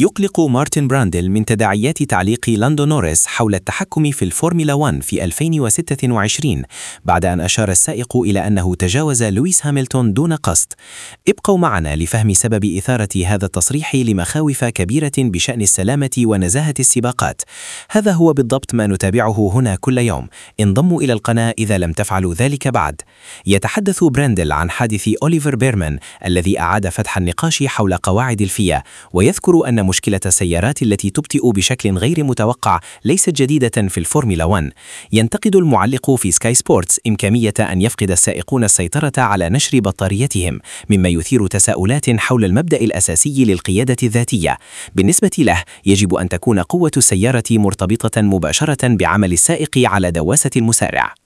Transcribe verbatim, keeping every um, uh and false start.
يقلق مارتن براندل من تداعيات تعليق لاندو نوريس حول التحكم في الفورمولا واحد في ألفين وستة وعشرين بعد أن أشار السائق إلى أنه تجاوز لويس هاملتون دون قصد. ابقوا معنا لفهم سبب إثارة هذا التصريح لمخاوف كبيرة بشأن السلامة ونزاهة السباقات. هذا هو بالضبط ما نتابعه هنا كل يوم. انضموا إلى القناة إذا لم تفعلوا ذلك بعد. يتحدث براندل عن حادث أوليفر بيرمان الذي أعاد فتح النقاش حول قواعد الفيا، ويذكر أن مشكلة السيارات التي تبطئ بشكل غير متوقع ليست جديدة في الفورمولا واحد. ينتقد المعلق في سكاي سبورتس إمكانية أن يفقد السائقون السيطرة على نشر بطاريتهم، مما يثير تساؤلات حول المبدأ الأساسي للقيادة الذاتية. بالنسبة له، يجب أن تكون قوة السيارة مرتبطة مباشرة بعمل السائق على دواسة المسارع.